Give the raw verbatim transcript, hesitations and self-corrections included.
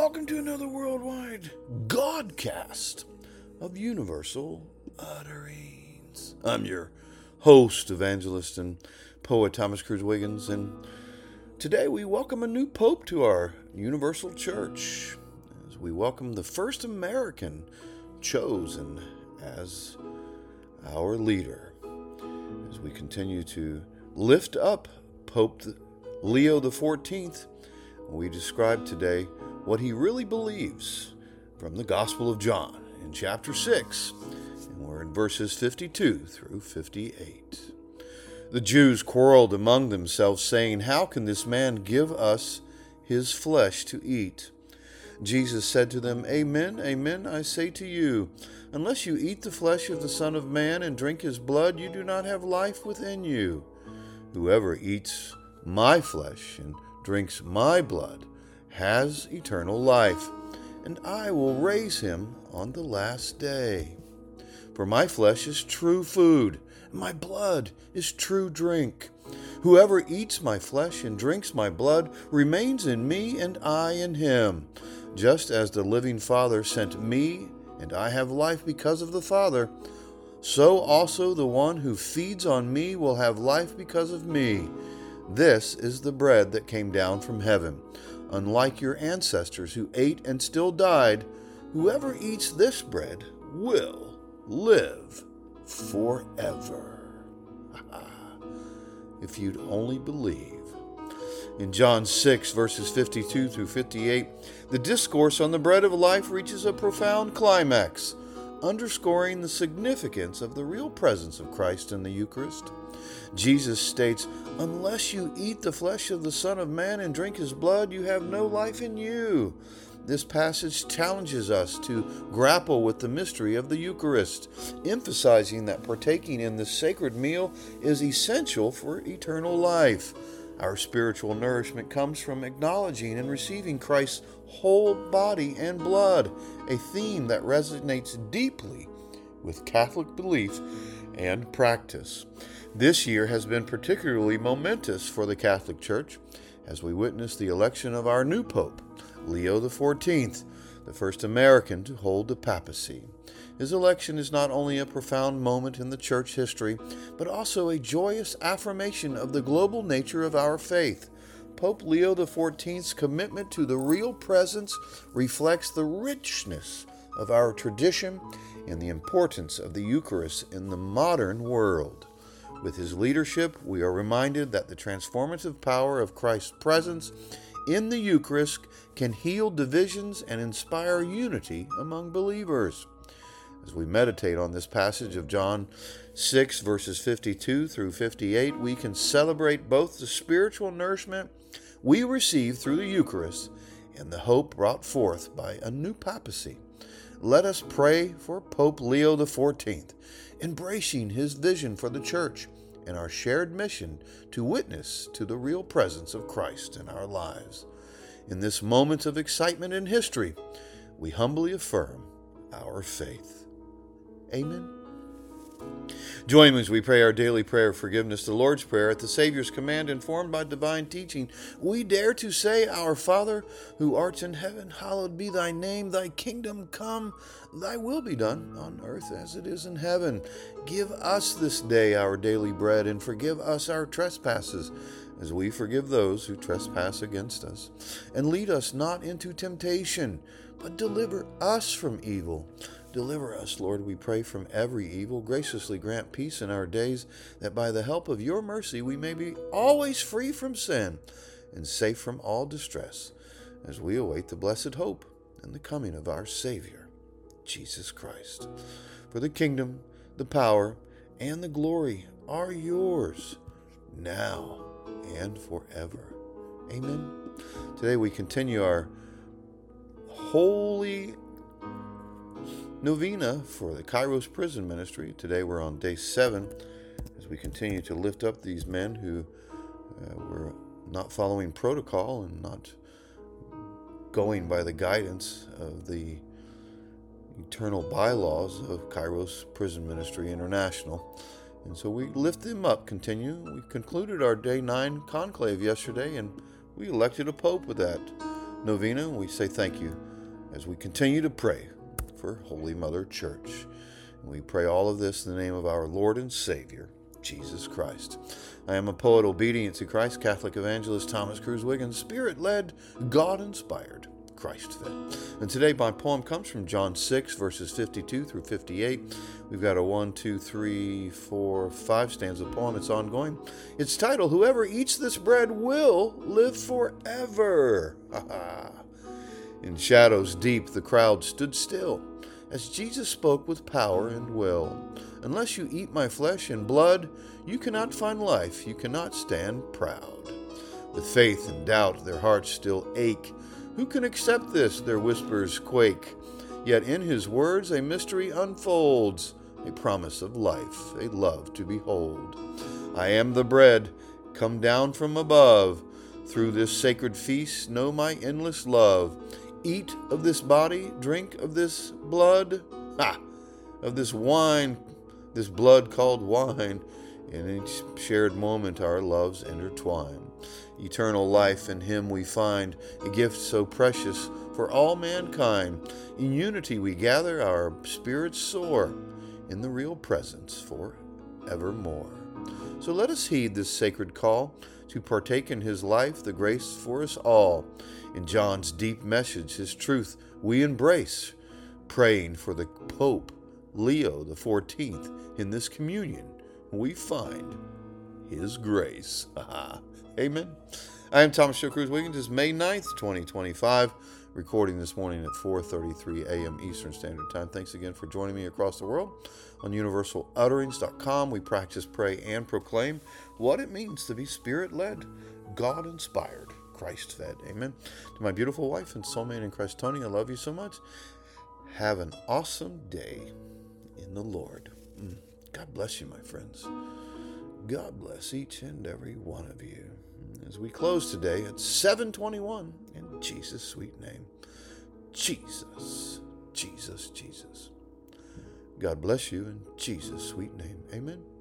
welcome to another worldwide Godcast of Universal Utterings. I'm your host, evangelist, and poet Thomas Cruz Wiggins, and today we welcome a new pope to our Universal Church, as we welcome the first American chosen as our leader, as we continue to lift up Pope Leo the fourteenth. We describe today what he really believes from the Gospel of John in chapter six, and we're in verses fifty-two through fifty-eight. The Jews quarreled among themselves, saying, "How can this man give us his flesh to eat?" Jesus said to them, "Amen, amen, I say to you, unless you eat the flesh of the Son of Man and drink his blood, you do not have life within you. Whoever eats my flesh and drinks my blood has eternal life, and I will raise him on the last day. For my flesh is true food, and my blood is true drink. Whoever eats my flesh and drinks my blood remains in me, and I in him. Just as the living Father sent me, and I have life because of the Father, so also the one who feeds on me will have life because of me. This is the bread that came down from heaven. Unlike your ancestors who ate and still died, whoever eats this bread will live forever." If you'd only believe. In John six, verses fifty-two through fifty-eight, the discourse on the bread of life reaches a profound climax, underscoring the significance of the real presence of Christ in the Eucharist. Jesus states, "Unless you eat the flesh of the Son of Man and drink his blood, you have no life in you." This passage challenges us to grapple with the mystery of the Eucharist, emphasizing that partaking in this sacred meal is essential for eternal life. Our spiritual nourishment comes from acknowledging and receiving Christ's whole body and blood, a theme that resonates deeply with Catholic belief and practice. This year has been particularly momentous for the Catholic Church as we witness the election of our new Pope, Leo the fourteenth, the first American to hold the papacy. His election is not only a profound moment in the Church history, but also a joyous affirmation of the global nature of our faith. Pope Leo the fourteenth's commitment to the real presence reflects the richness of our tradition and the importance of the Eucharist in the modern world. With his leadership, we are reminded that the transformative power of Christ's presence in the Eucharist can heal divisions and inspire unity among believers. As we meditate on this passage of John six, verses fifty-two through fifty-eight, we can celebrate both the spiritual nourishment we receive through the Eucharist and the hope brought forth by a new papacy. Let us pray for Pope Leo the fourteenth, embracing his vision for the Church and our shared mission to witness to the real presence of Christ in our lives. In this moment of excitement in history, we humbly affirm our faith. Amen. Join me as we pray our daily prayer of forgiveness, the Lord's Prayer. At the Savior's command, informed by divine teaching, we dare to say, "Our Father, who art in heaven, hallowed be thy name. Thy kingdom come, thy will be done on earth as it is in heaven. Give us this day our daily bread, and forgive us our trespasses, as we forgive those who trespass against us. And lead us not into temptation, but deliver us from evil." Deliver us, Lord, we pray, from every evil. Graciously grant peace in our days, that by the help of your mercy we may be always free from sin and safe from all distress, as we await the blessed hope and the coming of our Savior, Jesus Christ. For the kingdom, the power, and the glory are yours, now and forever. Amen. Today we continue our holy novena for the Kairos Prison Ministry. Today we're on day seven as we continue to lift up these men who uh, were not following protocol and not going by the guidance of the eternal bylaws of Kairos Prison Ministry International. And so we lift them up, continue. We concluded our day nine conclave yesterday, and we elected a pope with that. novena, and we say thank you as we continue to pray for Holy Mother Church. And we pray all of this in the name of our Lord and Savior, Jesus Christ. I am a poet obedient to Christ, Catholic evangelist Thomas Cruz Wiggins, Spirit-led, God-inspired, Christ-fed. And today my poem comes from John six, verses fifty-two through fifty-eight. We've got a one, two, three, four, five stanza poem. It's ongoing. It's titled, Whoever Eats This Bread Will Live Forever. In shadows deep the crowd stood still, as Jesus spoke with power and will. Unless you eat my flesh and blood, you cannot find life, you cannot stand proud. With faith and doubt their hearts still ache. Who can accept this? Their whispers quake. Yet in his words a mystery unfolds, a promise of life, a love to behold. I am the bread, come down from above. Through this sacred feast know my endless love. Eat of this body, drink of this blood, ha! Of this wine, this blood called wine. In each shared moment our loves intertwine. Eternal life in him we find, a gift so precious for all mankind. In unity we gather, our spirits soar, in the real presence for evermore. So let us heed this sacred call to partake in his life, the grace for us all. In John's deep message, his truth we embrace, praying for the Pope Leo the fourteenth. In this communion we find his grace. Amen. I am Thomas Joe Cruz Wiggins. It's May ninth, twenty twenty-five, recording this morning at four thirty-three a.m. Eastern Standard Time. Thanks again for joining me across the world on universal utterings dot com. We practice, pray, and proclaim what it means to be Spirit-led, God-inspired, Christ-fed. Amen. To my beautiful wife and soulmate in Christ, Tony, I love you so much. Have an awesome day in the Lord. God bless you, my friends. God bless each and every one of you. As we close today at seven twenty-one, in Jesus' sweet name. Jesus, Jesus, Jesus. God bless you in Jesus' sweet name. Amen.